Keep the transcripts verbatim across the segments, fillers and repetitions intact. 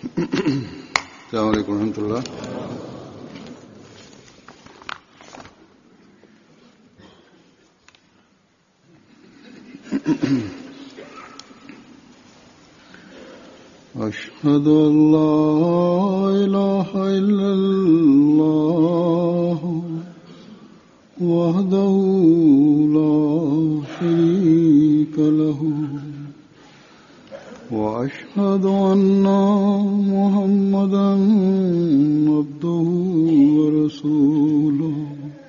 السلام علیکم ورحمۃ اللہ. أشهد أن لا إله إلا الله وحده لا شريك له وأشهد أن محمدا عبده ورسوله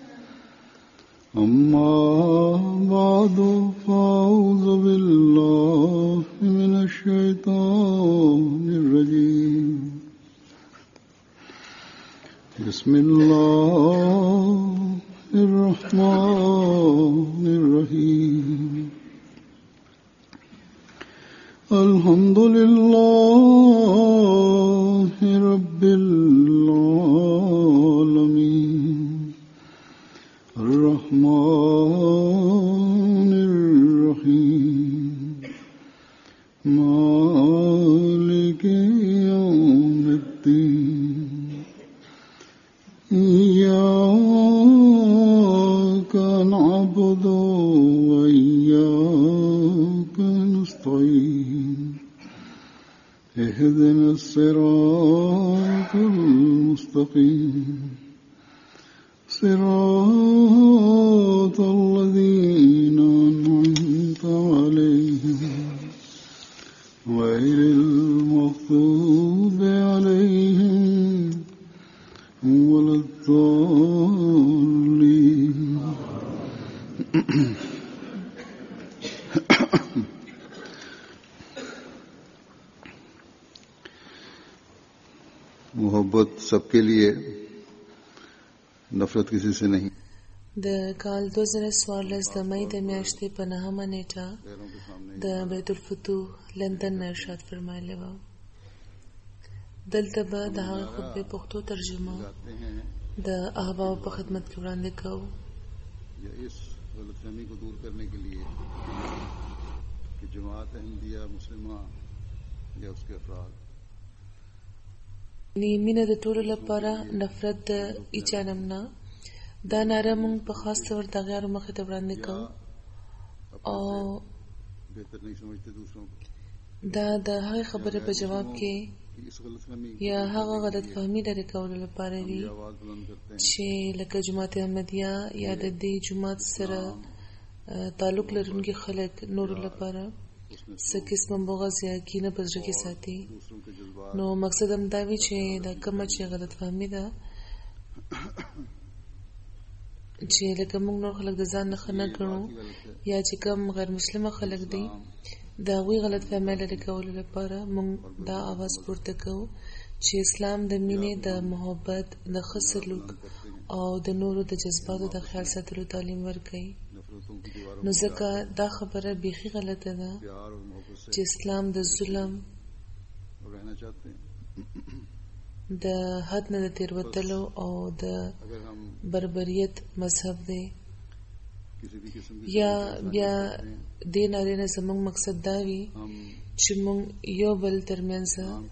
أما بعد فأعوذ بالله من الشيطان الرجيم بسم الله الرحمن الرحيم الحمد لله رب العالمين الرحمن الرحيم مالك يوم الدين إياك نعبد وإياك نستعين اهدنا الصراط المستقيم صراط الذين أنعمت عليهم غير المغضوب عليهم ولا الضالين. मोहब्बत सबके लिए, नफरत किसी से नहीं. د کال دو زره څوارلس د مې د میاشتې په نهمه نیټه د بیت الفتوح لندن نه ارشاد فرمایلی و. دلته به د هغه خطبې پښتو ترجمه د احباب په خدمت کې وړاندې کوو. اس غلطفہمی کو دور کرنے کے لیے کہ جماعت احمدیہ مسلمہ یا اس کے افراد نی مینه د ټولو لپاره، نفرت د هیچا نه نه. دا ناره مونږ په خاص طور د غیرو مخې ته وړاندې کوو او دا د هغې خبرې په جواب کې یا هغه غلط فهمي لرې کولو لپاره وي چې لکه جماعت احمدیه یا د دې جماعت سره تعلق لرونکي خلک نورو لپاره څه قسمه بغض یا کینه په زړه کې ساتي. نو مقصد هم دا وي چې دا کومه چې غلط فهمي ده چې لکه موږ نور خلک د ځان نه ښه نه ګڼو یا چې کوم غیر مسلمه خلک دي د هغوی غلط فهمۍ لرې کولو لپاره موږ دا اواز پورته کوو چې اسلام د مینې، د محبت، د ښه سلوک او د نورو د جذباتو د خیال ساتلو تعلیم ورکوي. نو ځکه دا خبره بیخي غلطه ده چې اسلام د ظلم، د حد نه د تیروتلو او د بربریت مذهب دی. یا بیا دې نارې نه زموږ مقصد دا وي چې موږ یو بل ترمنځ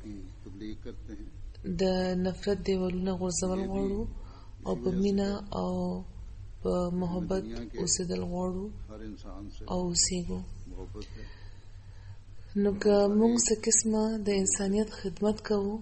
د نفرت دیوالونه غورځول غواړو او په مینه او په محبت اوسېدل غواړو او اوسېږو. نو که موږ څه قسمه د انسانیت خدمت کوو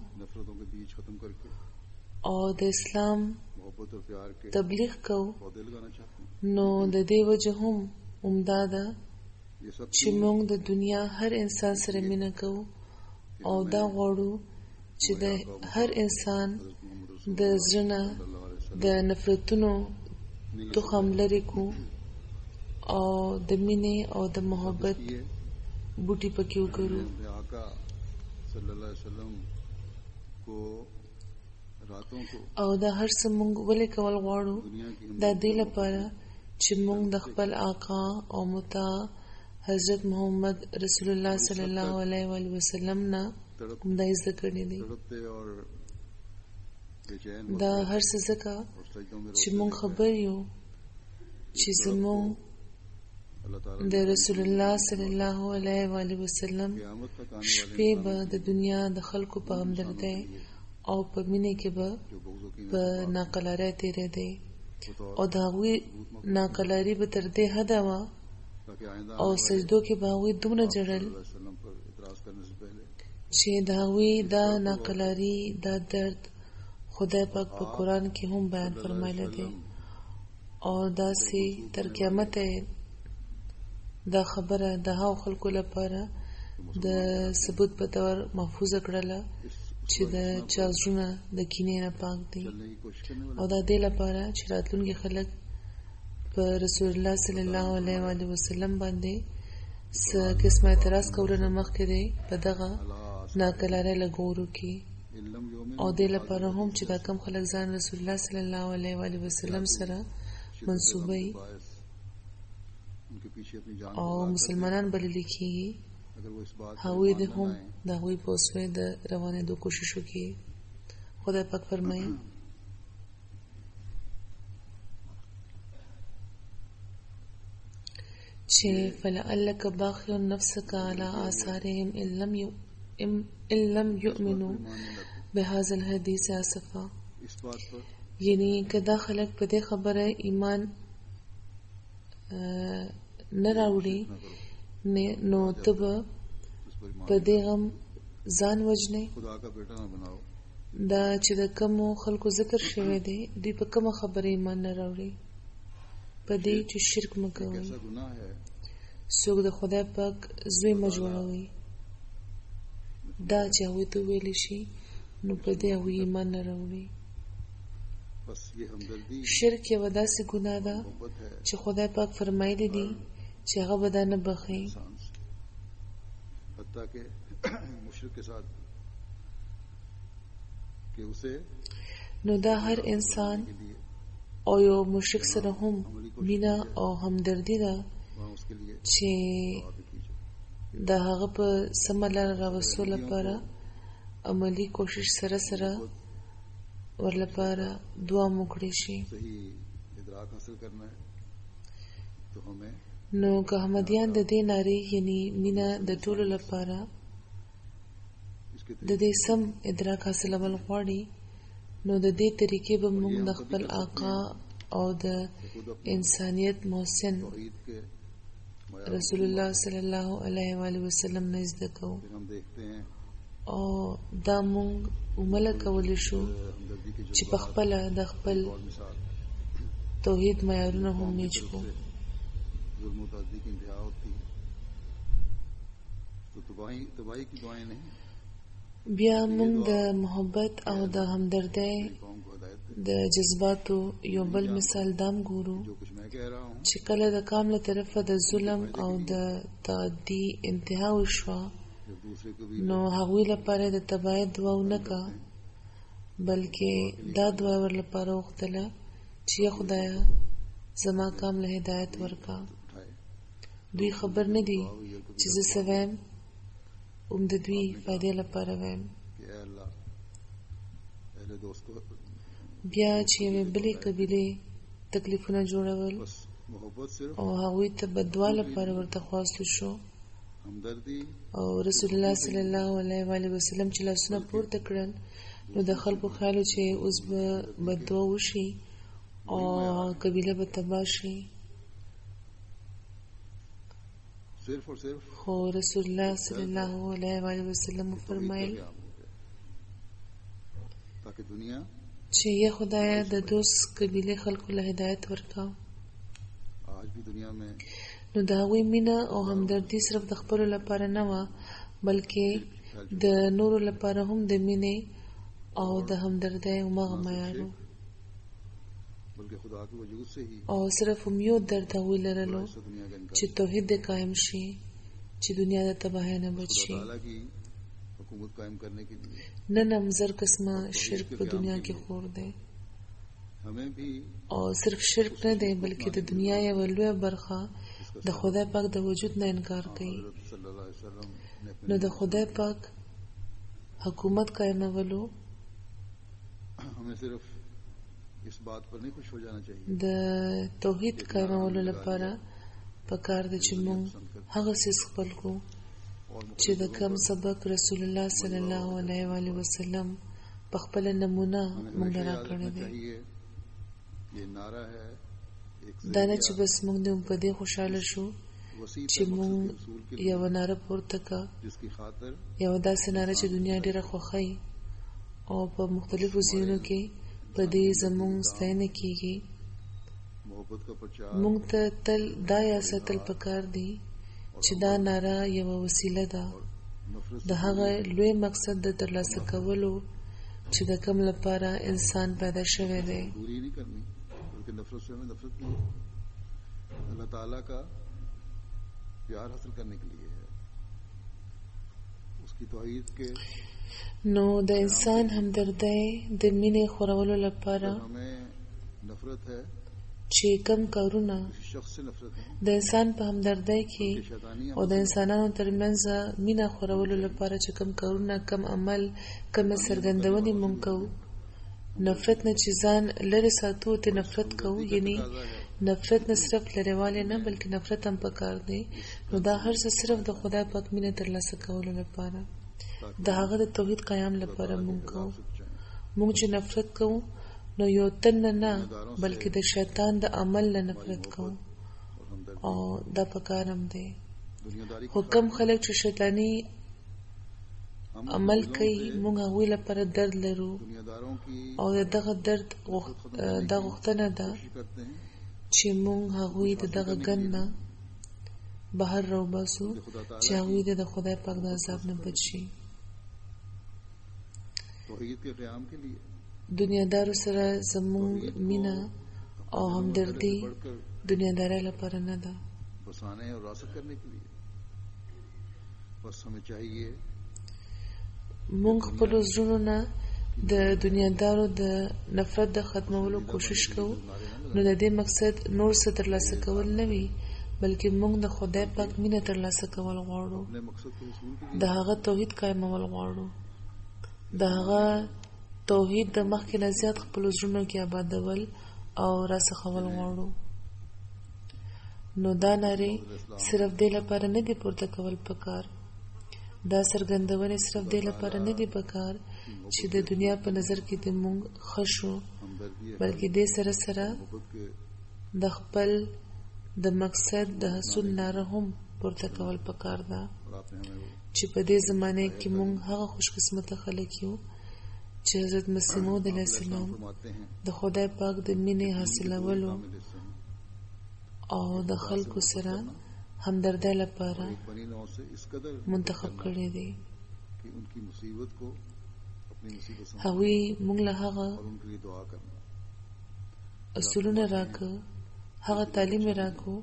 او د اسلام تبلیغ کوو، نو د دې وجه هم عمده ده چې موږ د دنیا هر انسان سره مینه کوو او دا غواړو چې د هر انسان د زړه نه د نفرتونو تخم لرې کړو او د مینې او د محبت بوټي پکې وکرو. او دا هر څه موږ ولې کول غواړو؟ دا دې لپاره چې موږ د خپل آقا او مطاع حضرت محمد رسول الله صلی الله علیه و وسلم نه دا یې زده کړی دی. دا هر څه ځکه چې موږ خبر یو چې زموږ د رسول الله صلی الله علیه و آله وسلم شپې به د دنیا د خلکو په همدردۍ او په مینې کې به په ناقلارۍ تېرېدې او د هغوی ناقلاري به تر دې حده وه او سجدو کې به هغوی دومره ژړل چې د هغوی دا ناقلاري دا درد خدای پاک په قرآن کې هم بیان فرمایلی دی او داسې تر قیامته دا خبره د هغو خلکو لپاره د ثبوت په طور محفوظه کړله چې د چا زړونه د کینې نه پاک دي او دا دې لپاره چې راتلونکي خلک په رسول الله صلی الله علیه و آله وسلم باندې څه قسمه اعتراض کولو نه مخکې دی په دغه ناقلارۍ لګور وکړي او دې لپاره هم چې دا کم خلک ځان رسول الله صلی الله علیه و آله وسلم سره منسوبوي او مسلمانان بلل کېږي هغوی د هم د هغوی په وسوې د روانېدو کوشش وکړي. خدای پاک فرمایي چې فلعلک باخع نفسک علی آثارهم ان لم یؤمنوا بهذا الحدیث اسفا، یعنی که دا خلک په دې خبره ایمان نه راوړي نو ته به په دې غم ځان وژنې. دا چې د کومو خلکو ذکر شوی دی دوی په کومه خبره ایمان نه راوړي په دې چې شرک مه کوئ، څوک د خدای پاک زوی مه جوړوئ. دا چې هغوی ته ویلی شي نو په دې هغوی ایمان نه راوړي. شرک یوه داسې ګناه ده چې خدای پاک فرمایلی دی چې هغه به دا نه بخي. نو دا هر انسان او یو مشرک سره هم مینه او همدردي ده چې د هغه په سمه لار راوستو لپاره عملی کوشش سره سره ورلپاره دعا وکړي شي. نو که احمدیان د دې نارې یعنی مینه د ټولو لپاره د دې سم ادراک حاصلول غواړي نو د دې طریقې به موږ د خپل آقا او د انسانیت محسن رسول الله صلی الله علیه و آله وسلم نه زده کوو او دا موږ عمله کولی شو چې په خپله د خپل توحید معیارونه هم میچ کړو. بیا موږ د محبت او د همدردۍ د جذباتو یو بل مثال دام ګورو چې کله د کام له طرفه د ظلم او د تعدي انتها وشوه نو هغوی لپاره د تبعید دعا ونه که بلکې دا دعا ور لپاره وغوښتله چې یا خدایه زما کام له هدایت ورکا. دوی خبر نه دي چې زه څه وایم هم د دوی فایدې لپاره وایم. بیا چې یوې بلې قبیلې تکلیفونه جوړول او هغوی ته بددعا لپاره ورته خواستل شو او رسول الله صلی الله علیه و آله وسلم چې لاسونه پورته کړل نو د خلکو خیال چې اوس به بددعا وشي او قبیله به تباه شي، خو رسول الله صلی الله علیه و آله وسلم فرمایل چې یا خدای د دوست قبیله خلکو له هدایت ورکا. نو د هغوی مینه او همدردي صرف د خپلو لپاره نه وه بلکې د نورو لپاره هم د مینې او د همدردۍ هماغه معیار و او صرف هم یو درد هغوی لرلو چې توحید دې قایم شي چې دنیا د تباهۍ نه بچ شي. نن هم زر قسمه شرک په دنیا کې خور دی او صرف شرک نه دی بلکې د دنیا یوه لویه برخه د خدای پاک د وجود نه انکار کوي. نو د خدای پاک حکومت قائمولو د توحید قائمولو لپاره پکار ده چې موږ هغه څه خپل کو چې د کوم سبق رسول الله صلی الله علیه و آله وسلم په خپل نمونه موږ راکړی دی. دا نه چې بس موږ دې په دې خوشاله شو چې موږ یو ناره پورته کا، یو داسې ناره چې دنیا ډېره خوښوي او په مختلفو ځایونو کې په دې زموږ ستاینه کېږي. موږ ته تل دا یا ساتل پکار دی چې دا ناره یوه وسیله ده د هغه لوی مقصد د ترلاسه کولو چې د کوم لپاره انسان پیدا شوی دی. नफरत से हमें नफरत नहीं है, अल्लाह ताला का प्यार हासिल करने के लिए है. उसकी तौहीद के نو د انسان همدردی د مینې خورولو لپاره हमें नफरत है چې کم کارونه शख्स से नफरत है د انسان په همدردی کې او د انسانانو ترمنځ مینه خورولو لپاره چې کم کارونه کم عمل کم سرګندونې مونږ کوو. نفرت نه چې ځان لري ساتو ته نفرت کوو، یعنی نفرت نه صرف لريواله نه بلکې نفرت هم پکار دی. نو دا هر څه صرف د خدای پاک مینه ترلاسه کولو لپاره، د هغه د توحید قیام لپاره مونږ کوو. مونږ چې نفرت کوو نو یو تن نه بلکې د شیطان د عمل نه نفرت کوو او دا پکار هم دی. حکم خلک چې شیطانی عمل کوي مونږ هغوی لپاره درد لرو او دغه درد د غوښتنه ده چې مونږ هغوی د دغه ګن نه بهر راوباسو چې هغوی د خدای پاک د عذاب نه بچ شي. دنیادارو سره زمونږ مینه او همدردي دنیادارۍ لپاره نه ده. مونږ خپل زړونو نه د دنیادارو د نفرت د ختمولو کوشش کوو، نو د دې مقصد نور څه ترلاسه کول نه وي بلکې مونږ د خدای پاک مینه ترلاسه کول غواړو، د هغه توحید قایمول غواړو، د هغه توحید د مخکې نه زیات خپل زړونو کې آبادول او راسخول غواړو. نو دا نارې صرف دې لپاره نه دي پورته کول پکار، دا سرګندونې صرف دې لپاره نه دي پکار چې د دنیا په نظر کې د مونږ ښه شو، بلکې دې سره سره د خپل د مقصد د حصول ناره هم پورته کول پکار ده چې په دې زمانه کې مونږ هغه خوش قسمته خلک یو چې حضرت مسیح موعود علیه السلام د خدای پاک د مینې حاصلولو او د خلکو سره همدردی لپاره منتخب کړی دی. هغوی مونږ له هغه اصولونه راکړه، هغه تعلیم راکړو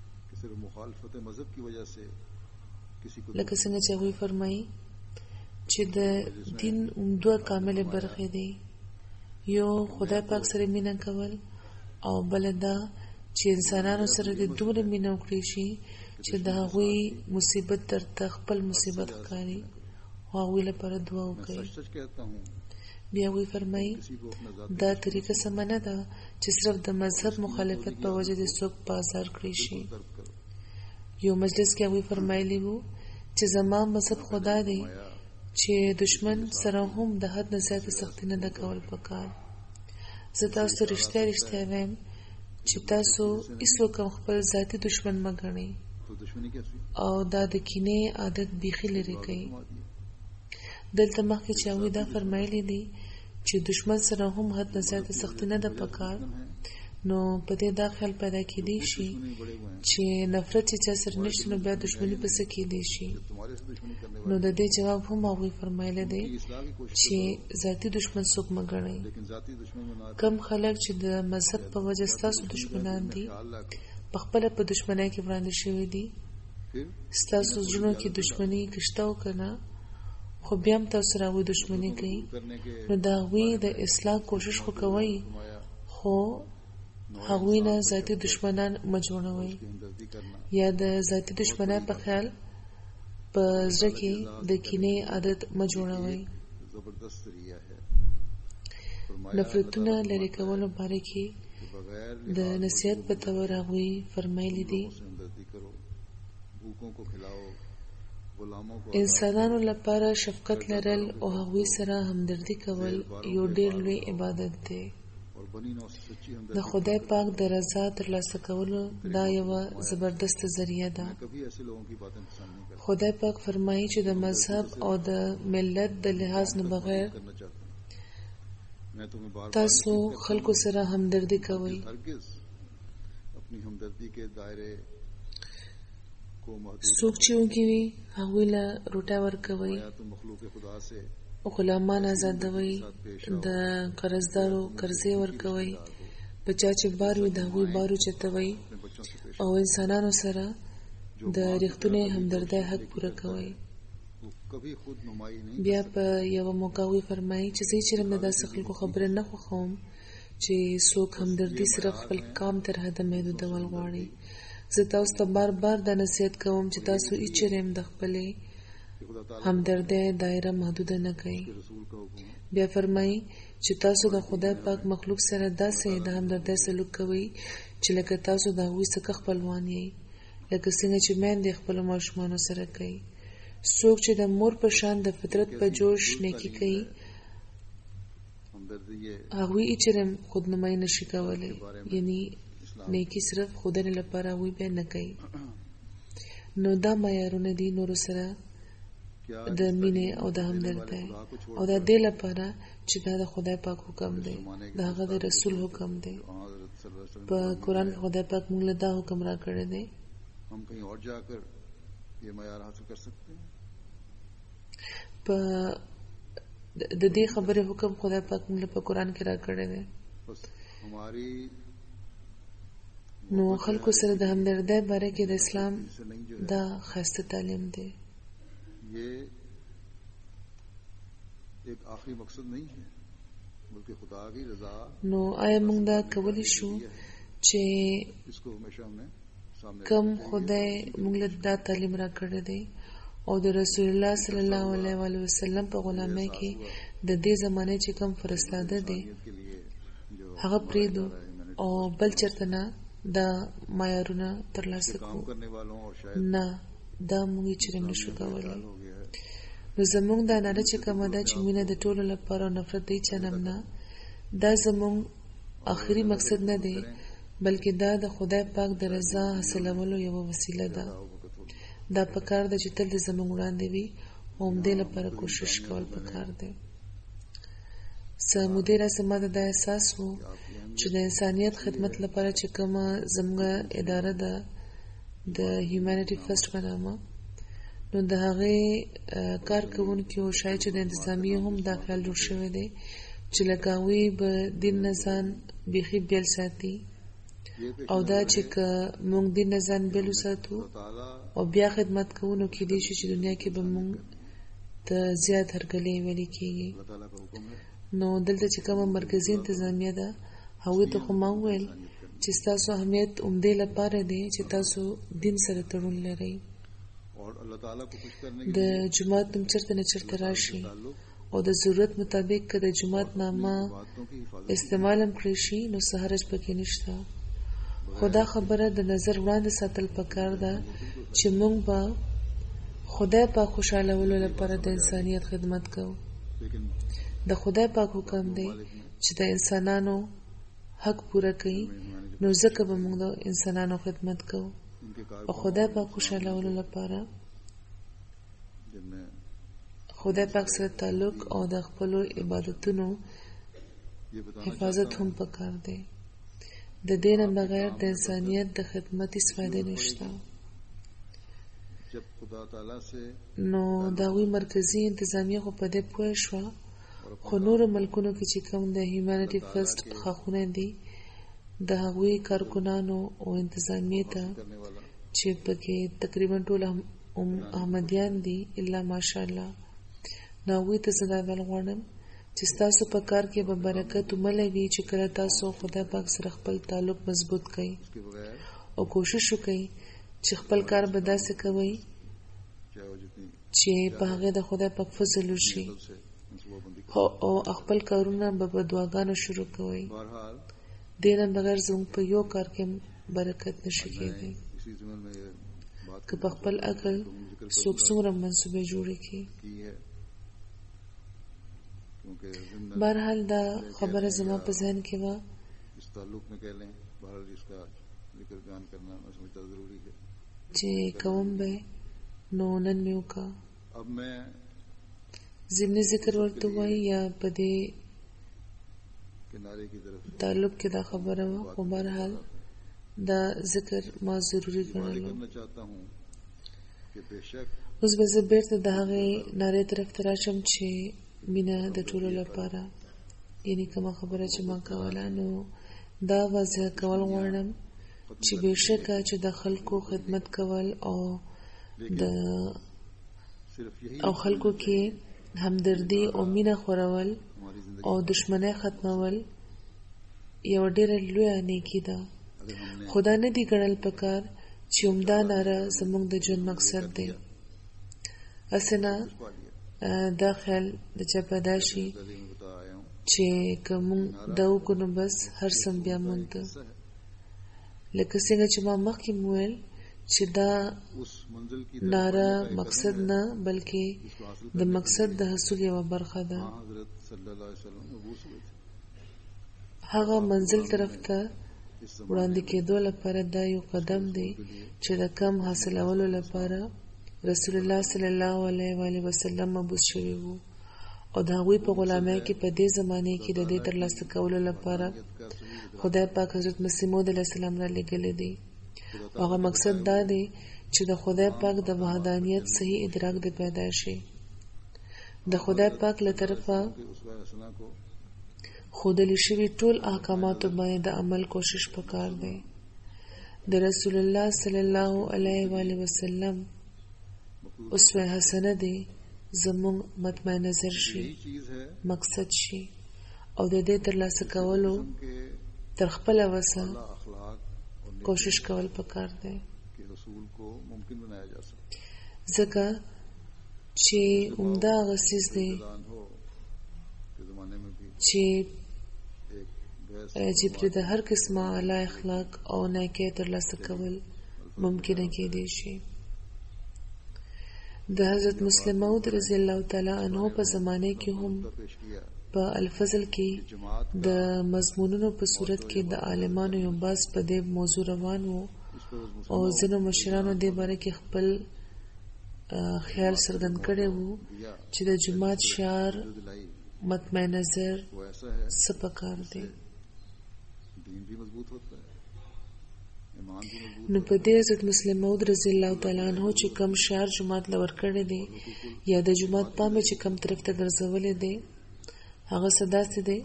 لکه څنګه چې هغوی فرمایي چې د دین دوه کامل برخې دي، یو خدای پاک سره مینه کول او بل دا چې انسانانو سره د دومره مینه وکړي شي چې د هغوی مصیبت درته خپل مصیبت ښکاري او هغوی لپاره دعا وکړي. بیا هغوی فرمایي دا طریقه سمه نه ده چې صرف د مذهب مخالفت په وجه د څوک په ازار کړی شي. یو مجلس کې هغوی فرمایلی وو چې زما مذهب خدا دی چې دشمن سره هم د حد نه زیاته سختي نه ده کول پکار. زه تاسو رښتیا رښتیا وایم چې تاسو هیڅوک هم خپل ذاتي دشمن مه ګڼئ او دا د کینې عادت بیخي لرې کوي. دلته مخکې چې هغوی دا فرمایلی دي چې دشمن سره هم حد نه زیاته سختي نه ده پکار، نو په دې دا خیال پیدا کېدی شي چې نفرت چې چا سره نشته نو بیا دشمني پسې کېدی شي. نو د دې جواب هم هغوی فرمایلی دی چې ذاتي دشمن څوک مه ګڼئ. کم خلک چې د مذهب په وجه ستاسو دشمنان دي په خپله په دشمنۍ کې وړاندې شوي دي، ستاسو زړونو کې دشمني که شته او که نه، خو بیا هم تاسو سره هغوی دشمني کوي، نو د هغوی د اصلاح کوشش خو کوئ خو هغوی نه ذاتي دشمنان مه جوړوئ، یا د ذاتي دشمنۍ په خیال په زړه کې د کینې عادت مه جوړوئ. نفرتونه لرې کولو باره کې د نصیحت په تور هغوی فرمایلی دي انسانانو لپاره شفقت لرل او هغوی سره همدردي کول یو ډیر لوی عبادت دی. د خدای پاک د رضا ترلاسه کولو دا یو زبردست ذریعہ ده. خدای پاک فرمایي چې د مذهب او د ملت د لحاظ نه بغیر تاسو خلکو سره همدردي کوئ. څوک چې وږي وي هغوی له روټه ورکوئ، غلامان آزادوئ، د قرضدارو قرضې ورکوئ، په چا چې بار وي د هغوی بار اوچتوئ او انسانانو سره د رښتونې همدردۍ حق پوره کوئ. بیا په یوه موقع هغوی فرمایي چې زه چېرم د داسې خلکو خبره نه خوښوم چې څوک همدردي صرف خپل کام تر حده محدودول غواړي. زه تاسو ته بار بار دا نصیحت کوم چې تاسو هیچېرم د خپلې همدردۍ دایره محدوده نه کړئ. بیا فرمایي چې تاسو د خدای پاک مخلوق سره داسې د همدردۍ سلوک کوئ چې لکه تاسو د هغوی څخه خپلوان یئ، لکه څنګه چې میندې خپلو ماشومانو سره کوي. څوک چې د مور په شان د فطرت په جوش نیکي کوي هغوی هیچېرم خودنمایي نشي کولی، یعنی نیکی صرف خودنه لپاره هغوی بیا نه کوي. نو دا معیارونه دي نورو سره د مینې او د همدردۍ، او دا دې لپاره چې دا د خدای پاک حکم دی، د هغه د رسول حکم دی. په قرآن کې خدای پاک موږ له دا حکم را کړی دی. په د دې خبرې حکم خدای پاک موږ له په قرآن کې را کړی دی. نو خلکو سره د همدردۍ باره کې د اسلام دا ښایسته تعلیم دی. نو آیا موږ دا کولی شو چې کم خدای موږ له دا تعلیم را کړی دی او د رسول الله صلی الله علیه و وسلم په غلامۍ کې د دې زمانې چې کم فرستاده دی هغه پرېږدو او بل چېرته نه دا معیارونه ترلاسه کړو؟ نه، دا موږ یې چېرې نشو کولی. نو زموږ دا ناره چې کومه ده چې مینه د ټولو لپاره او نفرت د هېچا نه نه، دا زموږ آخري مقصد نه دی، بلکې دا د خدای پاک د رضا حاصلولو یوه وسیله ده. دا پکار ده چې تل د زموږ وړاندې وي او همدې لپاره کوشش کول پکار دی. څه مودې راسه ما ته دا احساس و چې د انسانیت خدمت لپاره چې کومه زموږ اداره ده د هیومانیټي فرسټ په نامه، نو د هغې کار کوونکي او شاید چې د انتظامیې هم دا خیال جوړ شوی دی چې لکه هغوی به دین نه ځان بیخي بیل ساتي، او دا چې که موږ دین نه ځان بیل وساتو او بیا خدمت کوو نو کېدای شي چې دنیا کې به موږ ته زیات هرکلی ویلې کېږي. نو دلته چې کومه مرکزي انتظامیه ده هغوی ته خو ما وویل چې ستاسو اهمیت همدې لپاره دی چې تاسو دین سره تړون لرئ. د جماعت نوم چېرته نه چېرته راشي او د ضرورت مطابق که د جماعت نامه استعمال هم کړی شي نو څه حرج پکې نشته. خو دا خبره د نظر وړاندې ساتل پکار ده چې موږ به خدای پاک خوشحالولو لپاره د انسانیت خدمت کوو. د خدای پاک حکم دی چې د انسانانو حق پوره کوي، نو ځکه به موږ د انسانانو خدمت کوو او خدای پاک خوشحالولو لپاره خدای پاک سره تعلق او د خپلو عبادتونو حفاظت هم پکار دی. د دې نه بغیر د انسانیت د خدمت هیڅ فایده نشته. نو د هغوی مرکزي انتظامیه خو په دې پوه شوه، خو نورو ملکونو کې چې کوم د هیومانیټي فرسټ ښاخونه دي د هغوی کارکنانو او انتظامیې ته چې پکې تقریبا ټول احمدیان دي الا ماشاءالله، نو هغوی ته زه دا ویل غواړم چې ستاسو په کار کې به برکت وملی وي چې کله تاسو خدای پاک سره خپل تعلق مضبوط کړئ او کوشش وکړئ چې خپل کار به داسې کوئ چې په هغې د خدای پاک فضل وشي او خپل کارونه به په دعاګانو شروع کوئ. دینه بغیر زموږ په یو کار کې برکت نشي کېدی که په خپل عقل څوک څومره منصوبې جوړې کړي. بهرحال دا خبره زما په ذهن کې وه چې کوم به نو نن مې وکړه. ضمني ذکر ورته وایي یا په دې تعلق کې دا خبره وه، خو بهرحال دا ذکر ما ضروري ګڼلو. اوس به زه بیرته د هغې نارې طرف ته راشم چې مینه د ټولو لپاره، یعنی کومه خبره چې ما کوله نو دا واضح کول غواړم چې بېشکه چې د خلکو خدمت کول او د او خلکو کې همدردي او مینه خورول او دشمنی ختمول یو ډېره لویه نیکي ده. خدا نه دی ګڼل پکار چې عمده ناره زموږ د ژوند مقصد دی. اسنه دا خیال د چا پیدا شي چې که مونږ دا وکړو نو بس هر څه بیا مونږ ته، لکه څنګه چې ما مخکې وویل چې دا ناره مقصد نه بلکې د مقصد د حصول یوه برخه ده. هغه منزل طرف ته وړاندې کېدو لپاره دا یو قدم دی چې د کم حاصلولو لپاره رسول الله صلی الله علیه و آله وسلم مبعوث شوی وو او د هغوی په غلامۍ کې په دې زمانه کې د دې ترلاسه کولو لپاره خدای پاک حضرت مسیح موعود علیه السلام را لېږلی دی. هغه مقصد دا دی چې د خدای پاک د وحدانیت صحیح ادراک د پیدا شي. د خدای پاک له طرفه ښودلی شوي ټول احکاماتو باندې د عمل کوشش پکار دی. د رسول الله صلی الله علیه و آله وسلم اسوه حسنه دی زموږ مطمع نظر شي، مقصد شي او د دې ترلاسه کولو تر خپله وسه کوشش کول پکار دی. ځکه چې عمده هغه څیز دی چې چې پرې د هر قسمه اعلی اخلاق او نیکۍ ترلاسه کول ممکنه کېدی شي. د حضرت مسلم موعود رضی الله تعالی عنه په زمانه کې هم په الفضل کې د مضمونونو په صورت کې د عالمانو یو بحث په دې موضوع روان وو او ځینو مشرانو دې باره کې خپل خیال څرګند کړی وو چې د جماعت شعار مطمع نظر څه پکار دی. نو په دې حضرت مسلم موعود رضی الله تعالی عنه چې کم شعار جماعت لور کړی دی یا د جماعت پامه چې کم طرف ته ګرځولې دی هغه صدا څه دی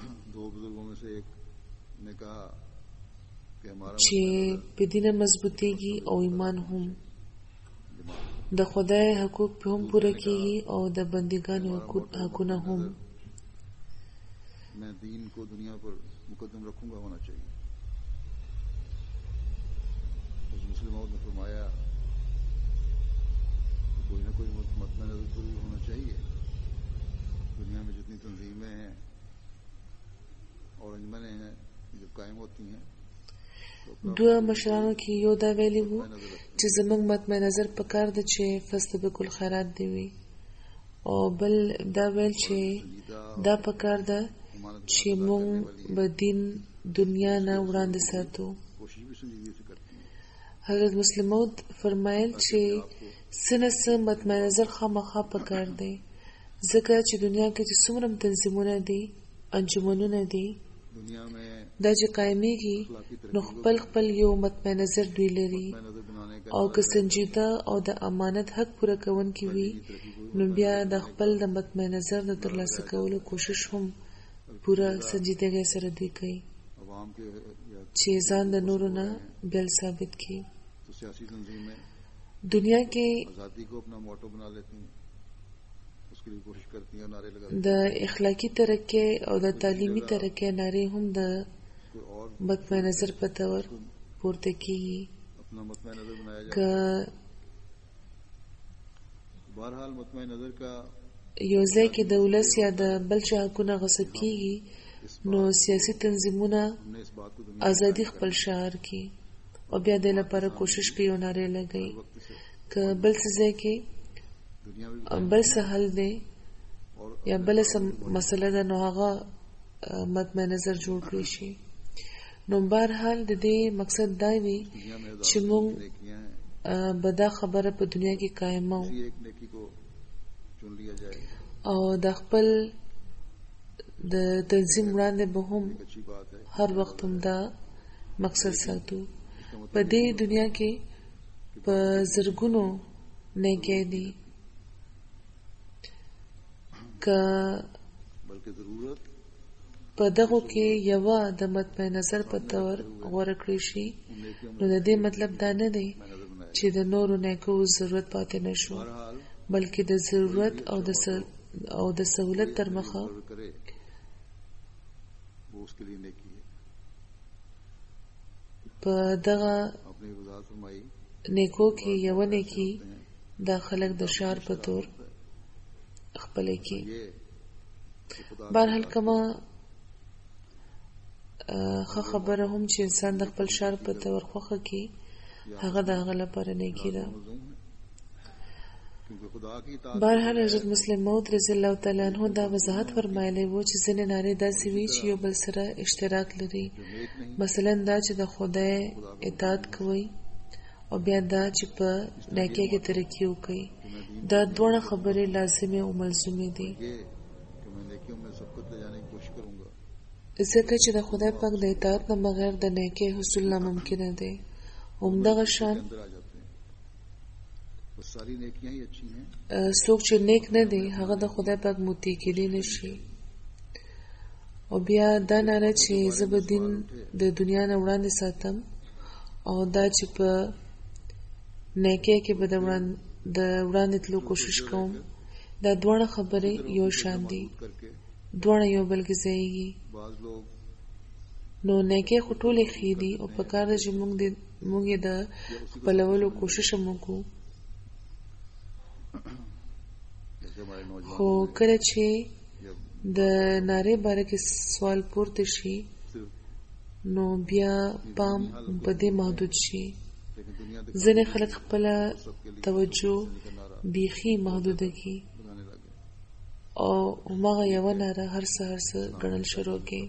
چې په دینه مضبوطیږي او ایمان هم د خدای حقوق په هم پوره کیږي او د بندګانو حقونه هم. मैं दीन को दुनिया पर मुकद्दम रखूंगा होना चाहिए. उस मुस्लिम मौत ने फरमाया कोई ना कोई मसला जरूर होना चाहिए. दुनिया में जितनी तंजीमें हैं और अंजमनें हैं जब कायम होती हैं دوه مشرانو کې یو دا ویلی وو چې زموږ مطمع نظر پکار ده چې فاستبقوا الخیرات دی وي او بل دا ویل چې دا پکار ده چې مونږ به دین دنیا نه وړاندې ساتو. حضرت مسلم موعود فرمایل چې څه نه څه مطمع نظر خامخا پکار دی ځکه چې دنیا کې چې څومره تنظیمونه دي انجمنونه دي دا چې قایمیږي نو خپل خپل یو مطمع نظر دوی لري او که سنجیده او د امانت حق پوره کوونکي وي نو بیا د خپل د مطمع نظر د ترلاسه کولو کوشش هم پوره سنجیدګۍ سره دوی کوي چې ځان د نورو نه بیل ثابت کړي. دنیا کې د اخلاقی ترقی او د تعلیمی ترقی نارې هم د مطمع نظر په تور پورته کیږي. که بہرحال مطمع نظر کا یو ځای کې د ولس یا د بل چا حقونه غصب کیږي نو سیاسي تنظیمونه ازادي خپل شعار کی او بیا د لپاره کوشش کوي او ناره لګي که بل څه ځای کې بل څه حل دی یا بل څه مسله ده نو هغه مطمئن نظر جوړ کړی شي. نو بهرحال د دې مقصد دا وي چې موږ به دا خبره په دنیا کې قائمه او د خپل د تنظیم وړاندې به هم هر وخت هم دا مقصد ساتو. په دې دنیا کې په زرګونو نیکۍ دي که په دغو کې یوه د مطمئن نظر په تور غوره کړی شي نو د دې مطلب دا نه دی چې د نورو نیکو ضرورت پاتې نشو، بلکې د ضرورت او د او د سہولت تر مخه په دغه نیکو کې یو نیکی دا خلق د شعار په تور خپلې کې. بهرحال کما ښه خبره هم چې انسان د خپل شعار په تور خوښه کې هغه د هغه لپاره نیکی ده. بهرحال حضرت مسلم موعود رضی الله تعالی عنہ دا وضاحت فرمایلی وو چې ځینې نارې داسې وي چې یو بل سره اشتراک لري، مثلا دا چې د خدای اطاعت کوي او بیا دا چې په نیکۍ کې ترقي وکړي. دا دواړه خبرې لازمي او ملزومي دي ځکه چې د خدای پاک د اطاعت نه بغیر د نیکۍ حصول ناممکن دی. همدغه شان څوک چې نیک نه دی هغه د خدای پاک مطیع کېدی نشي. او بیا دا ناره چې زه به دین د دنیا نه وړاندې ساتم او دا چې په نیکۍ کې به د وړاندې تلو کوشش کوم، دا دواړه خبرې یو شان دي، دواړه یو بل کې ځایږي. نو نیکۍ خو ټولې ښې دي او په کار ده چې موږ یې د خپلولو کوشش هم وکړو. خو کله چې د نارې باره کې سوال پورته شي نو بیا پام په دې محدود شي. ځینې خلک خپله توجه بیخي محدوده کړي او هماغه یوه ناره هر څه هر څه ګڼل شروع کړي،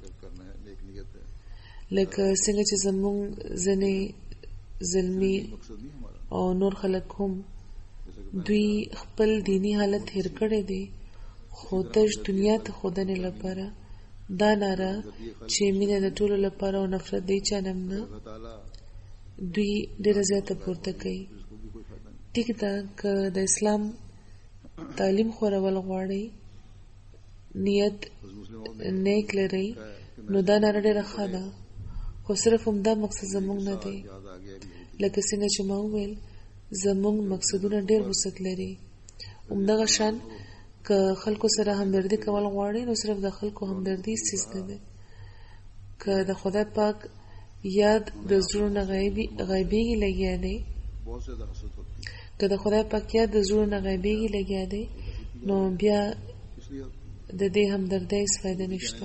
لکه څنګه چې زموږ ځینې زلمي او نور خلک هم دوی خپل دینی حالت هیر کړی دی خو تش دنیا ته ښودنې لپاره دا ناره چې مینه د ټولو لپاره او نفرت د هیچا نه نه دوی ډېره زیاته پورته کوي. ټیک ده که د اسلام تعلیم خورول غواړئ، نیت نیک لرئ، نو دا ناره ډېره ښه ده، خو صرف همدا مقصد زموږ نه دی. لکه څنګه چې ما وویل زموږ مقصدونه ډېر وسعت لري. همدغه شان که خلکو سره همدردي کول غواړئ نو صرف د خلکو همدردي څیز نه دی. که د خدای پاک یاد د زړونو نه غایبېږي لګیا دی که د خدای پاک یاد د زړونو نه غایبېږي لګیا دی نو بیا د دې همدردۍ هېڅ فایده نشته.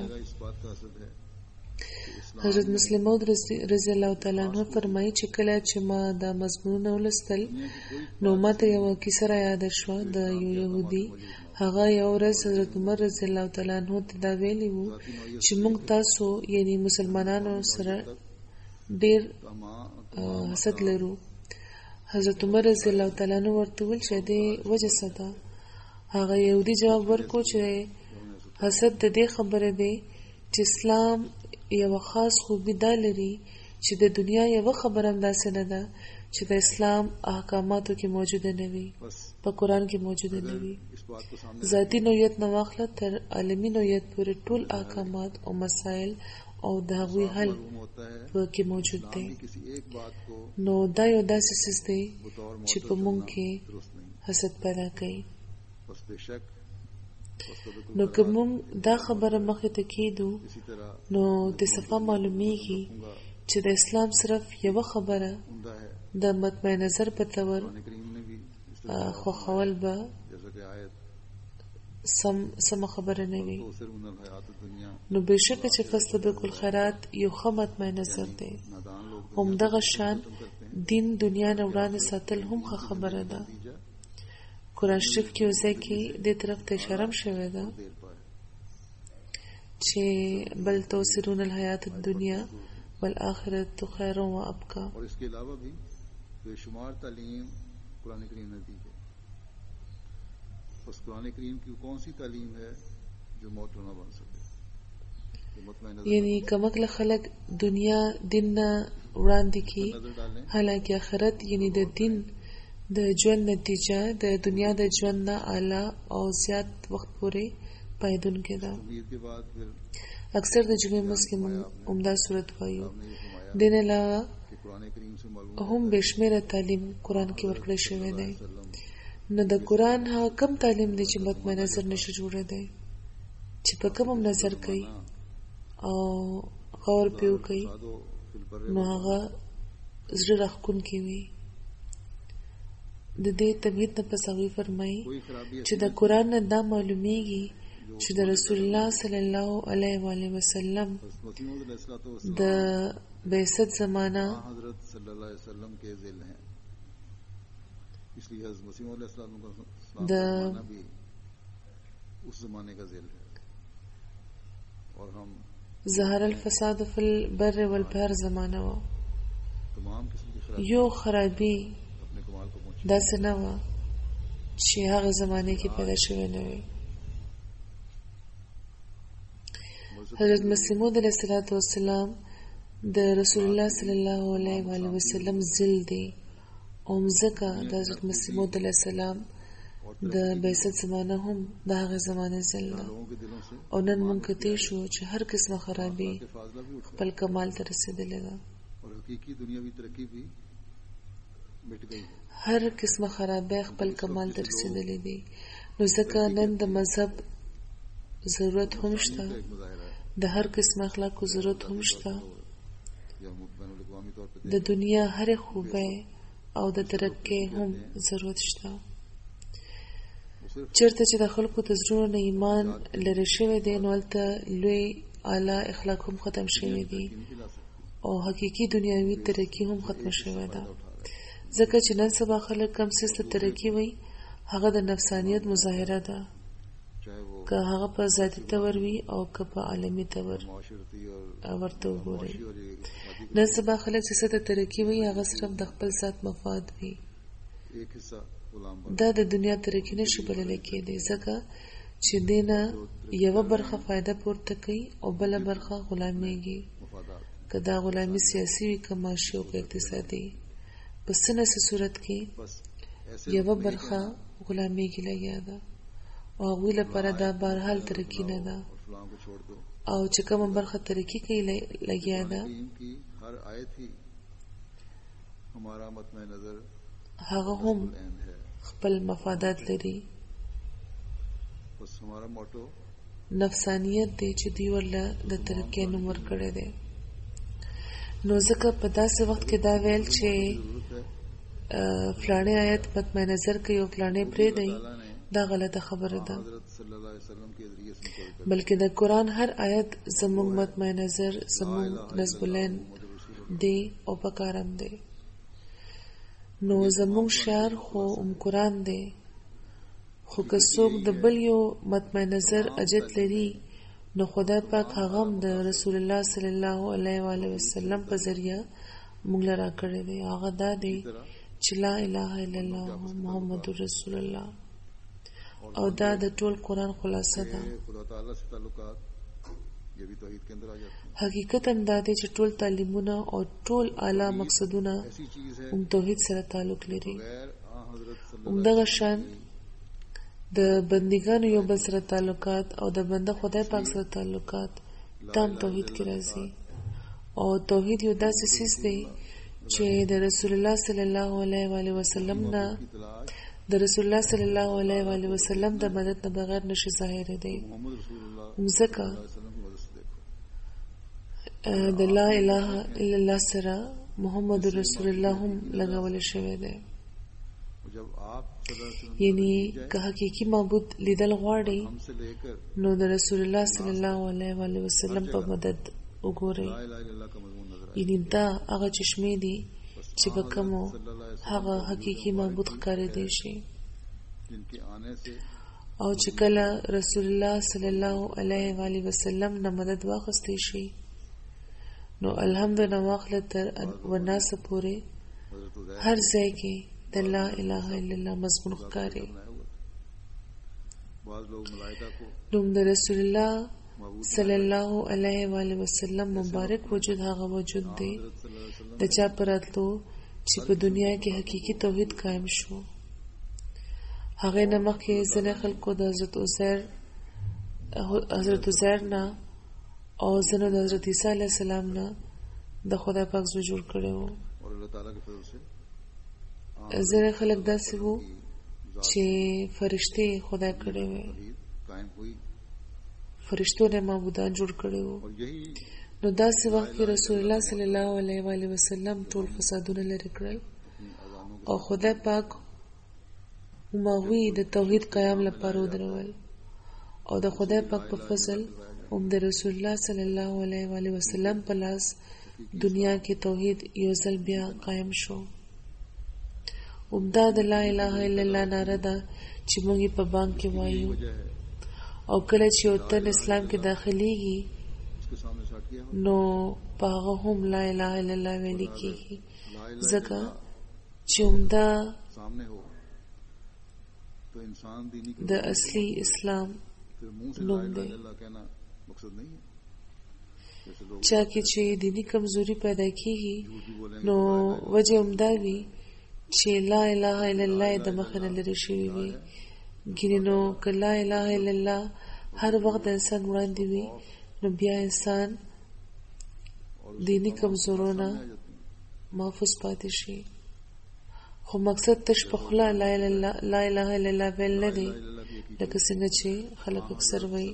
حضرت مسلم موعود رضی الله تعالی عنہ فرمایي چې کله چې ما دا مضمونونه ولوستل نو ماته یوه کیسه را یاده شوه د یو یهودي. هغه یو ورځ حضرت عمر رضی الله تعالی عنہ ته دا ویلي وو چې موږ تاسو یعنی مسلمانانو سره ډېر حسد لرو. حضرت عمر رضی الله تعالی عنہ ورته وویل چې دې وجه څه ده؟ هغه یهودي جواب ورکړو چې حسد د دې خبره دی چې اسلام یوه خاص خوبي دا لري چې د دنیا یوه خبره هم داسې نه ده چې د اسلام احکاماتو کې موجوده نه وي، په قرآن کې موجوده نه وي. ذاتي نوعیت نه واخله تر عالمي نوعیت پورې ټول احکامات او مسائل او د هغوی حل په کې موجود دی. نو دا یو داسې څیز دی چې په موږ کې حسد پیدا کوي. نو که موږ دا خبره مخې ته کېږدو نو د صفا معلومیږي چې د اسلام صرف یوه خبره د مطمئن نظر په تور خوښول به سم سم خبره نه وي. نو بشکه چې فاستبقوا الخيرات یو خمت مې نظر دی. هم دغه شان دین دنیا نه وړاندې ساتل هم ښه خبره ده. قرآن شریف کې وځي کې دې طرف ته اشاره شوې ده چې بل توسرون الحیات الدنیا والآخرت خیر و ابقا. اور اس کے علاوہ بھی بے شمار تعلیم قرآن کریم نے دی ہے. بس قرآن کریم کی کون سی تعلیم ہے جو موت نہ بن سکے. یعنی کمکل خلق دنیا دین نه وړاندې کی، حالانکه آخرت یعنی د دین د ژوند نتیجه د دنیا د ژوند نه اعلی او زیات وخت پورې پایدونکې ده. اکثر د جمعې مس کې عمده صورت وایو. دین علاوه هم بشمیره تعلیم قرآن کې ورکړل شوی دی. نو د قرآن هغه کم تعلیم دی چې مطمئن نظر نشي جوړه دی، چې په کوم نظر کوي او غور پیو کوي نو هغه زړه راښکون کې وي. د دې تمهید نه پس هغوی فرمایي چې د قرآن نه دا معلومیږي چې د رسول الله صلی الله علیه و آله وسلم د بعثت زمانہ حضرت صلی الله علیه وسلم کے ذل ہیں. اس لیے حضرت مسیح علیہ السلام کا زمانہ بھی اس زمانے کا ذل ہے. اور ہم ظهر الفساد فی البر والبحر زمانہ و تمام قسم کی خرابی یو خرابی اپنے کمال کو پہنچی داسې نه وه چې هغه زمانه کې پیدا شوې نه وي. حضرت مسیح موعود علیه السلام د رسول الله صلی الله علیه و آله وسلم ذل دی. او ځکه د حضرت مسیح موعود علیه السلام د بعثت زمانه هم د هغه زمانه ذل ده. او نن مونږ کتې شو چې هر قسمه خرابي خپل کمال ته رسېدلې ده. اور حقیقی دنیاوی ترقی بھی مٹ گئی. هر قسمه خرابي خپل کمال ته رسېدلې دي. نو ځکه نن د مذهب ضرورت هم شته، د هر قسمه اخلاقو ضرورت هم شته، د دنیا هر خوبه او د ترقی هم ضرورت شته. چرته چې د خلکو د زړونو نه ایمان لرې شوی دی نو هلته لوی اعلی اخلاق هم ختم شوی دي او حقیقي دنیاوي ترقی هم ختم شوی ده. ځکه چې نن سبا خلک کم څه ته ترقی وي هغه د نفسانیت مظاهره ده، که هغه په ذاتي تور وي او که په عالمي تور ورته وګورئ. نن سبا خلک چې څه ته ترقی وي هغه صرف د خپل ذات مفاد وي. دا د دنیا ترقی نشي بللی کېدی، ځکه چې دې نه یوه برخه فایده پورته کوي او بله برخه غلامیږي. که دا غلامي سیاسي وي که معاشي او که اقتصادي، په څه نه څه صورت کې یوه برخه غلامیږي لګیا ده او هغوی لپاره دا بهرحال ترقی نه ده. او چې کومه برخه ترقی کوي لګیا ده هغه هم خپل مفادات لري. نفسانیت دی چې دوی ورله د ترقۍ نوم ورکړی دی. نو ځکه په داسې وخت کې دا ویل چې فلانې آیت مطمئن نظر کوي او فلانې پرېږدئ دا غلطه خبره ده، بلکې د قرآن هر آیت زموږ مطمئن نظر زموږ نصب العین دی او پکارم دی. نو زموږ شعار خو ام قرآن دی، خو که څوک د بل یو مطمئن نظر اجت لري نو خدای پاک هغه هم د رسول الله صلی الله علیه و آله وسلم په ذریعه موږ له راکړی دی. هغه دا دی چې لا اله الا الله محمد رسول الله، او دا د ټول قرآن خلاصه ده. حقیقت هم دا دی چې ټول تعلیمونه او ټول اعلی مقصدونه هم توحید سره تعلق لري. همدغه شان د بندګانو یو بل سره تعلقات او د بنده خدای پاک سره تعلقات تام توحید کې راځي. او توحید یو داسې څیز دی چې د رسول الله صلی الله علیه و آله وسلم نه د رسول الله صلی الله علیه و آله وسلم د مدد نه بغیر نشي ظاهر دی. ځکه د لا اله الا الله سره محمد رسول الله هم لګول شوی دی. یعنی که حقیقي معبود لیدل غواړي نو د رسول الله صلی الله علیه و وسلم په مدد وګورئ. یعنی دا هغه چشمې دي چې په کومو هغه حقیقي معبود ښکارېدی شي. او چې کله رسول الله صلی الله علیه و وسلم نه مدد واخیستی شي نو الحمد نه واخله تر وناس پورې هر ځای کې د لا اله الا الله مضمون ښکاري. نوم د رسول الله صلی الله علیه و وسلم مبارک وجود هغه وجود دی د چا پر راتلو چې په دنیا کې حقیقي توحید قائم شو. هغه نه مخکې ځینې خلکو د حضرت عزیر حضرت عزیر نه او ځینو د حضرت عیسی علیه السلام نه د خدای پاک زوی جوړ کړی وو. ځینې خلک داسې وو چې فرشتې خدای کړی وی، فرشتو نه معبودان جوړ کړی وو. نو داسې وخت کې رسول الله صلی الله علیه و وسلم ټول فسادونه لرې کړل او خدای پاک هماغوی د توحید قیام لپاره ودرول او د خدای پاک په فضل هم د رسول الله صلی الله علیه و وسلم په لاس دنیا کې توحید یو ځل بیا قائم شو. همدا د لا اله الا الله ناره ده چې موږ په بانک کې وایو او کله چې یو تن اسلام کې داخليږي نو په هغه هم لا اله الا الله ویل کېږي ځکه چې همدا د اصلي اسلام نوم دی. چا کې چې دینی کمزوري پیدا کېږي نو وجه همدا وي چې لا اله الا الله د مخه نه لرې شوي وي. ګینې نو که لا اله الا الله هر وخت د انسان وړاندې وي نو بیا انسان دینی کمزورونه محفوظ پاتې شي. خو مقصد تش په خوله لا اله الا الله ویل نه دی لکه څنګه چې خلک اکثر وایي.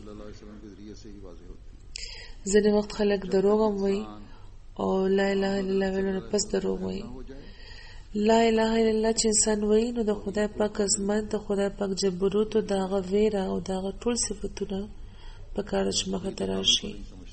ځینې وخت خلک دروغ هم وایي او لا اله الا الله ویلو نه پس دروغ وایي. لا اله الا الله چې انسان وایي نو د خدای پاک عظمت، د خدای پاک جبروت او د هغه ویره او د هغه ټول صفتونه په کار چې مخه ته راشي.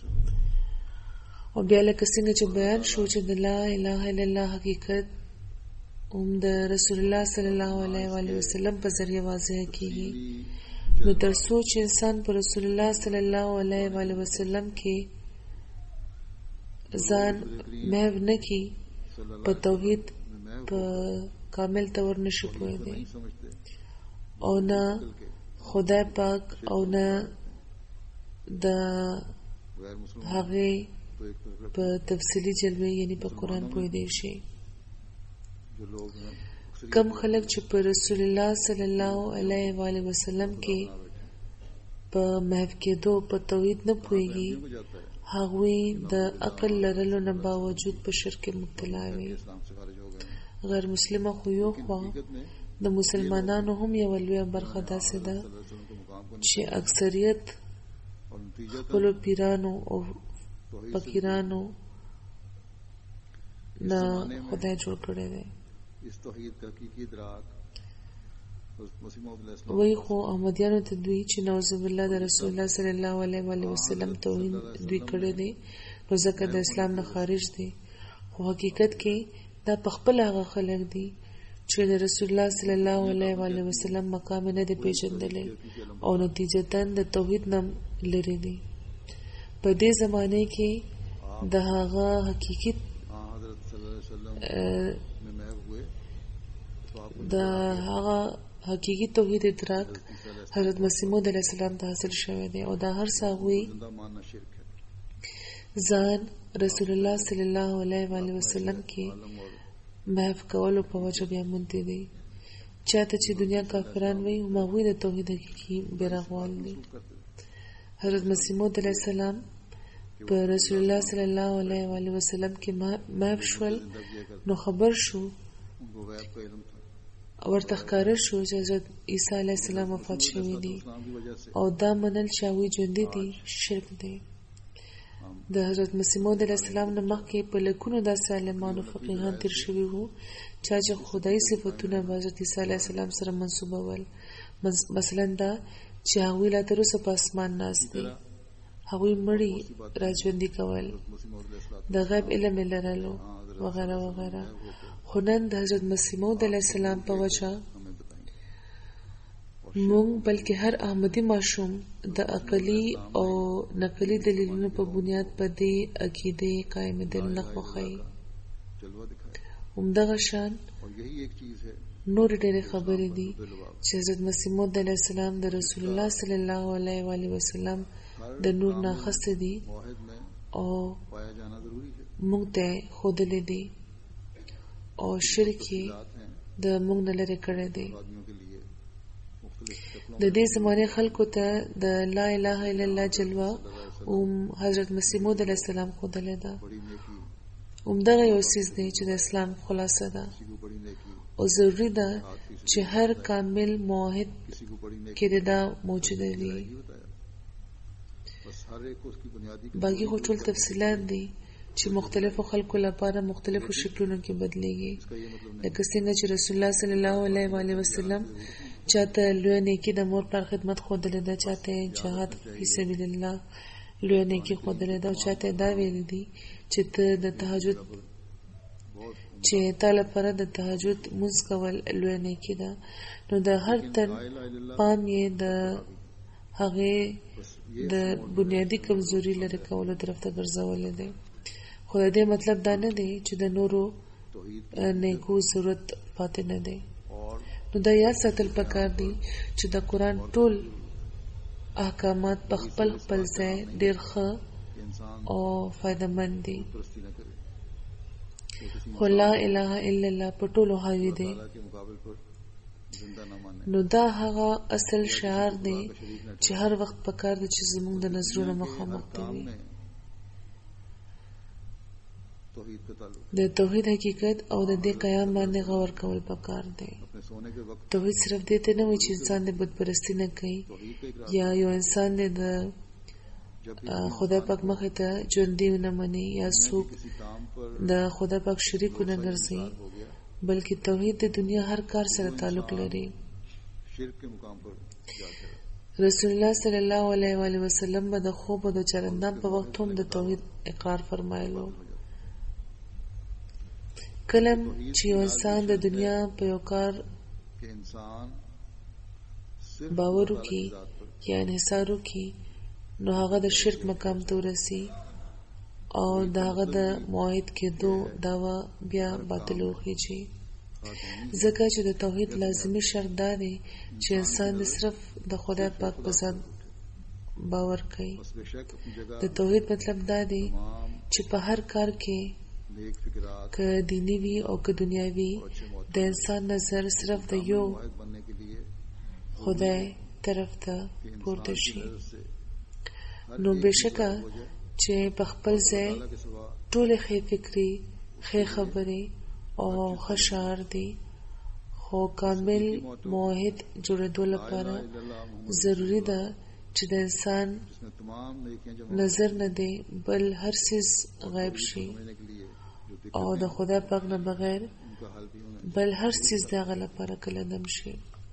او بیا لکه څنګه چې بیان شو چې د لا اله الا الله حقیقت هم د رسول الله صلی الله علیه و وسلم په ذریعه واضح کیږي. نو تر څو چې انسان په رسول الله صلی الله علیه و وسلم کې ځان محو نه کړي په توحید په کامل طور نشي پوهېدی او نه خدای پاک او نه د هغې په تفصیلی جلوه یعنی په قرآن پوهېدی شي. کم خلک چې په رسول الله صلی الله علیه و وسلم کې په محو کېدو په توحید نه پوهېږي هغوی د عقل لرلو نه باوجود په شرک مبتلا وي. غیر مسلمه خو یو خوا د مسلمانانو هم یوه لویه برخه داسې ده چې اکثریت خپلو پیرانو او فقیرانو نه خدای جوړ کړی دی. وی خو احمدیانو ته دوی چې نعوذ بالله د رسول الله صلی الله علیه و وسلم توهین دوی کړی دی نو ځکه د اسلام نه خارج دی. خو حقیقت کې دا په خپل هغه خلک دي چې د رسول الله صلی الله علیه و وسلم مقام نه دی پیژندلی او نتیجتاً د توحید نه لرې دي. په دې زمانه کې د هغه حقیقي د هغه حقیقي توحید ادراک حضرت مسیح موعود علیه السلام ته حاصل شوی دی او دا هر څه هغوی ځان رسول الله صلی الله علیه و وسلم کې محو کولو په وجه بیا مونتی دی. چاته چې دنیا کافران وي هم هغوی د توحید حقیقي بیرغوال دي. حضرت مسیح موعود علیه السلام په رسول الله صلی الله علیه و وسلم کې محو شول نو خبر شو ورته ښکاره شو چې حضرت عیسی علیه السلام وفات شوي دي او دا منل چې هغوی ژوندي دي شرک دی. د حضرت مسیح موعود علیه السلام نه مخکې په لکونو داسې عالمان او فقیهان تیر شوي وو چا چې خدایي صفتونه به حضرت عیسی علیه السلام سره منسوبول. مثلا دا چې هغوی لا تر اوسه په اسمان ناست دي، هغوی مړي راژوندي کول، د غیب علم یې لرلو وغیره وغیره. خو نن د حضرت مسیح موعود علیه السلام په وجه مونږ بلکې هر احمدي ماشوم د عقلي او نقلي دلیلونو په بنیاد په دې عقیدې قایمېدل نه خوښوي. همدغه شان نور ډېرې خبرې دي چې حضرت مسیح موعود علیه السلام د رسول الله صلی الله علیه و آله وسلم د نور نه اخیستې دي او مونږ ته ښودلې دي او شرک یې د مونږ نه لرې کړی دی. د دې زمانې خلکو ته د لا اله الا الله جلوه اوم حضرت مسیح موعود علیه السلام ښودلې ده. همدغه یو څیز دی چې د اسلام خلاصه ده او ضروري ده چې هر کامل موحد کې دا موجوده وي. باقي خو ټول تفصیلات دي چې مختلفو خلکو لپاره مختلفو شکلونو کې بدلېږي، لکه څنګه چې رسول الله صلی الله علیه و آله وسلم چاته لوی نیکی د مور پر خدمت ښودلې ده، چاته جهاد فی سبیل الله لوی نیکی ښودلې ده، او چاته دا ویلي دي چې ته د تهجد چې تا لپاره د تهجد مونځ کول لوی نیکی ده. نو د هر تن پام یې د هغې د بنیادي کمزوري لرې کولو طرف ته ګرځولی دی. خو د دې مطلب دا نه دی چې د نورو نیکو ضرورت پاتې نه دی. نو دا یاد ساتل پکار دي چې د قرآن ټول احکامات په خپل خپل ځای ډېر ښه او فایده مند دي، خو لا اله الا الله په ټولو حاوی دی. نو دا هغه اصل شعار دی چې هر وخت پکار دی چې زموږ د نظرونو مخامخ دی. د توحید حقیقت او د دې قیام باندې غور کول پکار دی. توحید صرف دې ته نه وایي چې انسان د بت پرستی نه کوي یا یو انسان دې د خدای پاک مخې ته ژوندي ونه مني یا څوک د خدای پاک شریک ونه ګرځي، بلکې توحید د دنیا هر کار سره تعلق لري. رسول الله صلی الله علیه و آله وسلم به د خوب او د چرندام په وخت هم د توحید اقرار فرمایلو. کله چې یو انسان د دنیا په یو کار باور وکړي یا انحصار وکړي، نو هغه د شرک مقام ته ورسي او د هغه د موحد کېدو دعوه بیا باطل وخیږي. ځکه چې د توحید لازمي شرط دا دی چې انسان د صرف د خدای پاک په ذات باور کوي. د توحید مطلب دا دی چې په هر کار کې که دینی وي او که دنیاوي د انسان نظر صرف د یو خدای طرف ته پورته شي. نو بېشکه چې په خپل ځای ټولې ښې فکري، ښې خبرې او ښه شعار دي، خو کامل موحد جوړېدو لپاره ضروري ده چې د انسان نظر نه دی بل هر څیز غایب شي او د خدای پاک نه بغیر بل هر څیز د هغه لپاره کلندم شي.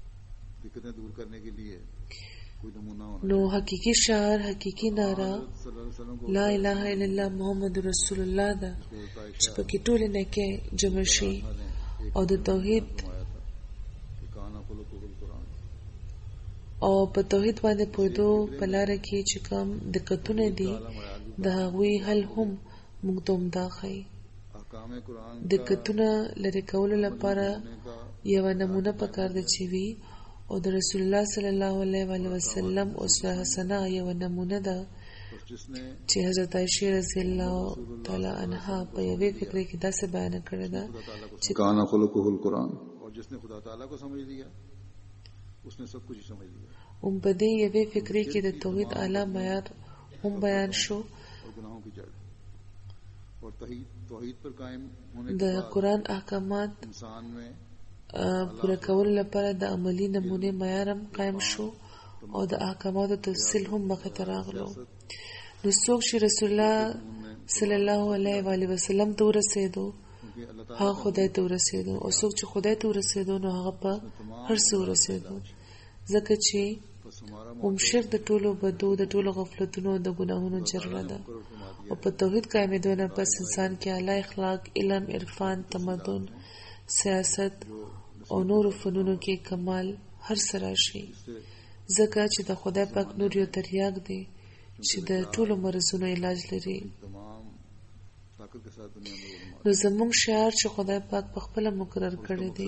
نو حقیقي شعار، حقیقي ناره لا اله الا الله محمد رسول الله ده چې پکې ټولې نیکۍ جمع شي او د توحید او په توحید باندې پوهېدو په لاره کې چې کوم دقتونه دي د هغوی حل هم موږ ته همدا ښیي. دقتونه لرې کولو لپاره یوه نمونه پکار ده چې وي، او د رسول الله صلی الله علیه و وسلم اسوه حسنه یوه نمونه ده چې حضرت عایشه رضی الله تعالی عنها په یوې فکرې کې داسې بیان کړې ده چې کان خلقه القرآن، اور جس نے خدا تعالی کو سمجھ لیا اس نے سب کچھ سمجھ لیا. هم په دې یوې فکرې کې د توحید اعلی معیار هم بیان شو. د قرآن احکامات پوره کولو لپاره د عملی نمونې معیار هم قایم شو او د احکاماتو تفصیل هم مخې ته راغلو. نو څوک چې رسول الله صلی الله علیه و علیه وسلم ته ورسېدو هغه خدای ته ورسېدو، او څوک چې خدای ته ورسېدو نو هغه په هر څه ورسېدو، ځکه چې هم شرک د ټولو بدو د ټولو غفلتونو د ګناهونو جرړه ده، او په توحید قائمېدو نه پس انسان کې اعلی اخلاق، علم، عرفان، تمدن، سیاست او نور فنونو کې کمال هر څه راشي، ځکه چې د خدای پاک نور یو تریاک دی چې د ټولو مرضونو علاج لري. نو زموږ شعار چې خدای پاک په خپله مقرر کړی دی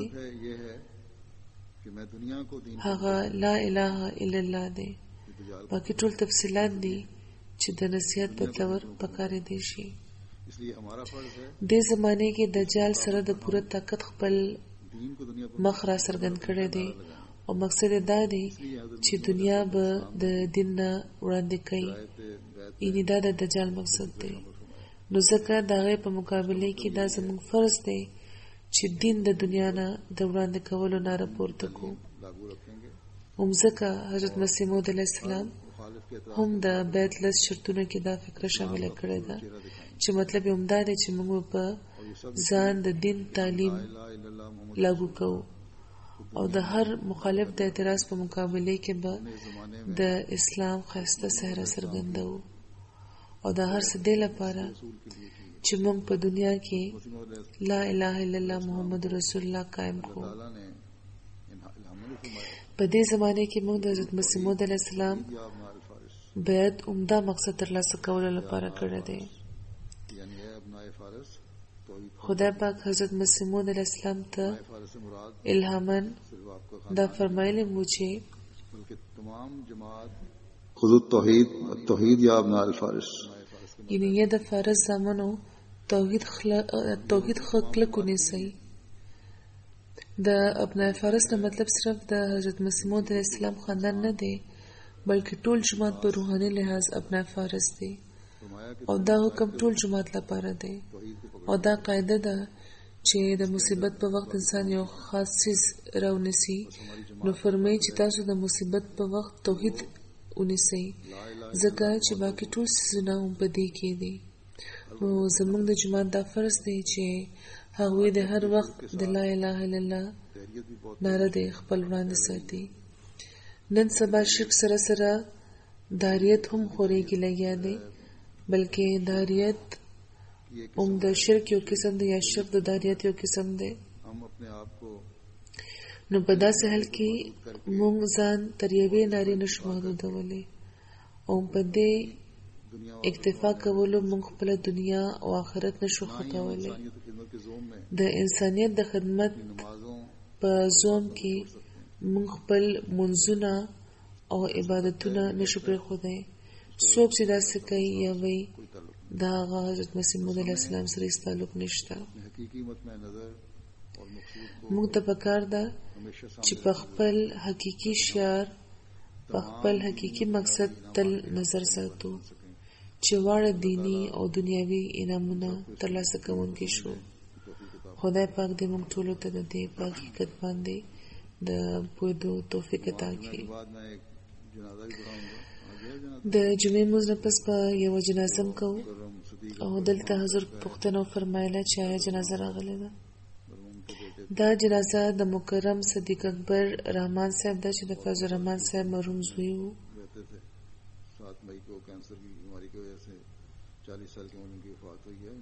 هغه لا اله الا الله دی. باقي ټول تفصیلات دي چې د نصیحت بدلور پکارې دی شي. دې زمانه کې دجال سره د پوره طاقت خپل مخ را څرګند کړی دی، او مقصد دا دی چې دنیا به د دین نه وړاندې کوي، یعنی دا د دجال مقصد دی. نو ځکه د هغې په مقابله کې دا زموږ فرض دی چې دین د دنیا نه د وړاندې کولو نه راپورته کړو. هم ځکه حضرت مسیح موعود علیه السلام هم د بیت لس شرطونو کې دا فکره شامله کړې ده چې مطلب یې همدا دی چې موږ په ځان د دین تعلیم لاګو کوو، او د هر مخالف د اعتراض په مقابله کې به د اسلام ښایسته څهره څرګندوو، او د هر څه دې لپاره چې موږ په دنیا کې لا اله الا الله محمد رسول الله قائم کړو. په دې زمانه کې موږ د حضرت مسیح موعود علیه السلام بیعت عمده مقصد ترلاسه کولو لپاره کړی دی. خدای پاک حضرت مسیح موعود علیه السلام ته الهاماً دا فرمایلی مو چې خذوا التوحید التوحید یا ابناء الفارس، یعنی یا د فارس زامنو توحید توحید خلق ونیسئ. د ابناء فارس نه مطلب صرف د حضرت مسیح موعود علیه السلام خاندان نه دی، بلکې ټول جماعت په روحاني لحاظ ابناء فارس دی، او دا حکم ټول جماعت لپاره دی. او دا قاعده ده چې د مصیبت په وخت انسان یو خاص څیز راونیسي، نو فرمایي چې تاسو د مصیبت په وخت توحید ونیسئ، ځکه چې باقي ټول څیزونه هم په دې کې دي. نو زموږ د جماعت دا فرض دی چې هغوی د هر وخت د لا اله الا الله ناره د خپل وړاندې ساتي. نن سبا شرک سره سره داریت هم خورېږي لګیا دی، بلکې داریت هم د شرک یو قسم دی، یا شرک د داریت یو قسم دی. نو په داسې حال کې موږ ځان تر یوې نارې نشو محدودولی، او په دې اکتفا کولو موږ خپله دنیا او آخرت نشو ښه کولی. د انسانیت د خدمت په زوم کې موږ خپل منځونه او عبادتونه نشو پرېښودی. څوک چې داسې کوي یا وایي دا هغه حضرت مسیح موعود علیه السلام سره هېڅ تعلق نشته. موږ ته پکار ده چې په خپل حقیقي شعار، په خپل حقیقي مقصد تل نظر ساتو چې واړه دینی او دنیاوي انعامونه ترلاسه کوونکي شو. خدای پاک دې موږ ټولو ته د دې په حقیقت باندې د پوهېدو توفیق عطا کړي. د جمعې لمونځ نه پس به یوه جنازه هم کوو، او دلته حضور پوښتنه وفرمایله چې آیا جنازه راغلې ده. دا جنازه د مکرم صدیق اکبر رحمان صاحب ده چې د فیض الرحمان صاحب مرحوم زوی وو. سات مئی کو کینسر کی بیماری کی وجہ سے چالیس سال کی عمر میں وفات ہوئی ہے.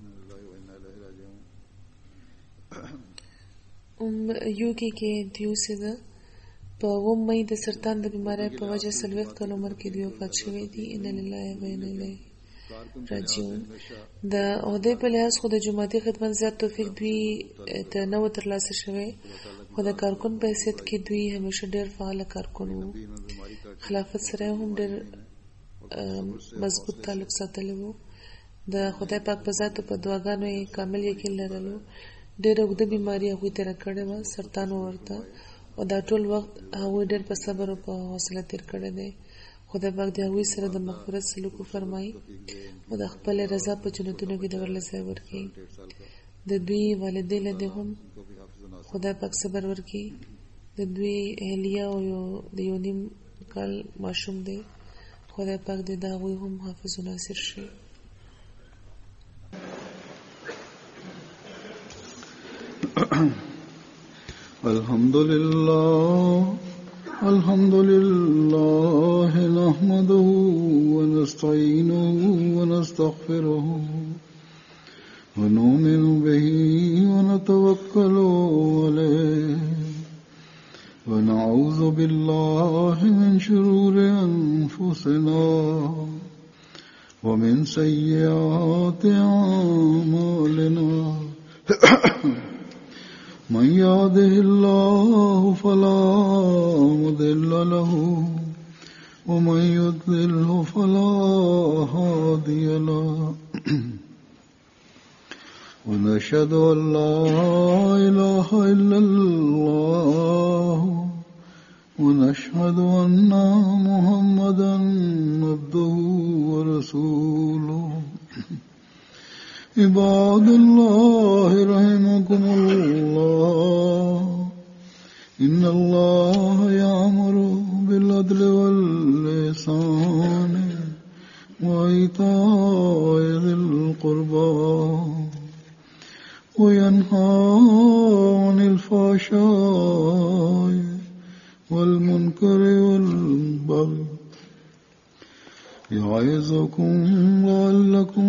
یو کې کې دیو سه ده په اووم مئی د سرطان د بیماری په وجه څلوېښت کال عمر کې دوی وفات شوی دي. انا لله و انا الیه راجعون. د عہدې په لحاظ خو د جماعتي خدمت زیات توفیق دوی ته نه و ترلاسه شوی، خو د کارکون په حیثیت کې دوی همیشه ډېر فعاله کارکون وو. خلافت سره هم ډېر مضبوط تعلق ساتلی وو. د خدای پاک په ذاتو په دعاګانو یې کامل یقین لرلو. ډېره اوږده بیماري هغوی تېره کړې وه، سرطان و ورته، او دا ټول وخت هغوی ډېر په صبر او په حوصله تېر کړی دی. خدای پاک د هغوی سره د مغفرت سلوک وفرمایي او د خپلې رضا په جنتونو کې د ورله ځای ورکړي. د دوی والدې له دې هم خدای پاک صبر ورکړي. د دوی اهلیه او د یو نیم کال ماشوم دی، خدای پاک دې د هغوی هم حافظ و ناصر شي. الحمد لله الحمد لله نحمده ونستعينه ونستغفره ونؤمن به ونتوكل عليه ونعوذ بالله من شرور أنفسنا ومن سيئات أعمالنا من يهده الله فلا مضل له ومن يضلل فلا هادي له ونشهد أن لا إله إلا الله ونشهد أن محمدا عبده ورسوله. عباد الله رحمكم الله إن الله يأمر بالعدل والإحسان وإيتاء ذي القربى وينهى عن الفحشاء والمنكر والبغي يعظكم لعلكم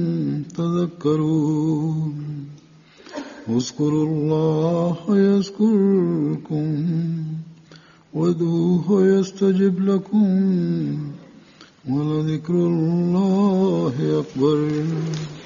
تذكرون. اذكروا الله يذكركم وادعوه يستجب لكم ولذكر الله أكبر.